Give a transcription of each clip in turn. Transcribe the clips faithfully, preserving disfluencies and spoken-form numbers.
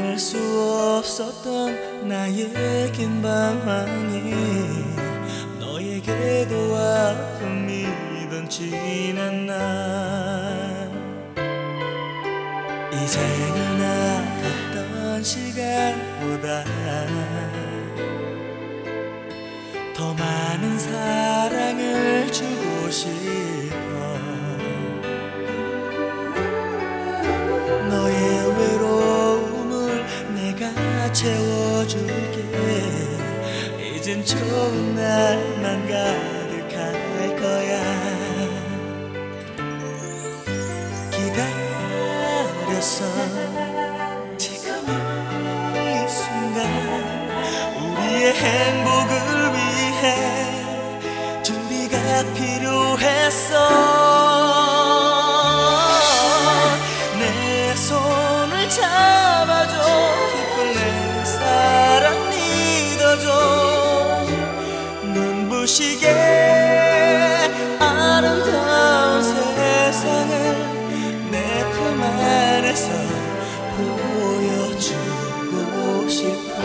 수 없었던 나의 긴 방황이 너에게도 아픔이던 지난 날, 이제는 아팠던 시간보다 더 많은 사랑을 주고 싶어. 너의 외로움을 내가 채워줄게. 이젠 좋은 날만 가득할 거야. 기다렸어. 지금 이 순간 우리의 행복을 위해 준비가 필요했어. 내 손을 잡아줘. 깊은 내 사랑 믿어줘. 눈부시게 아름다운 세상을 내 품 안에서 보여주고 싶어.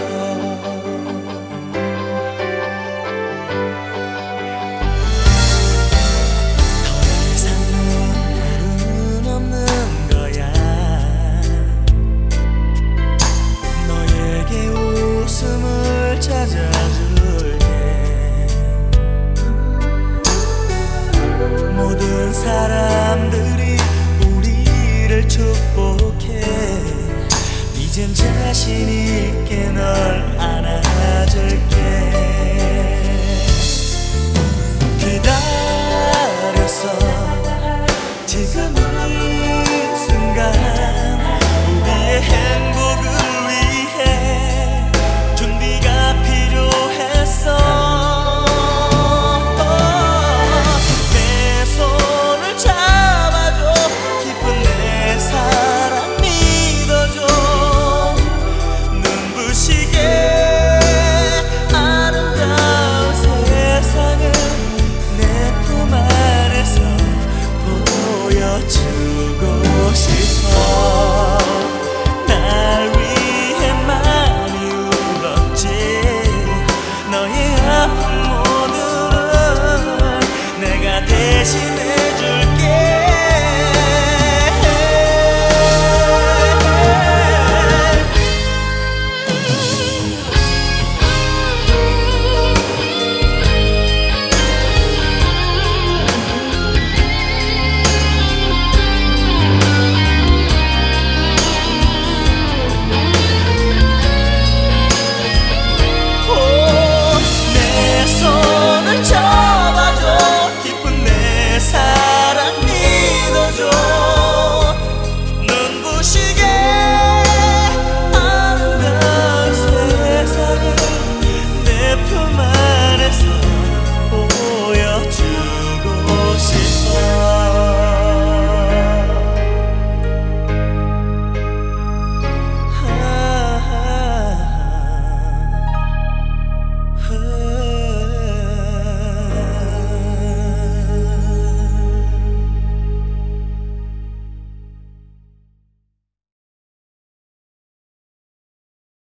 모든 사람들이 우리를 축복해. 이젠 자신 있게 널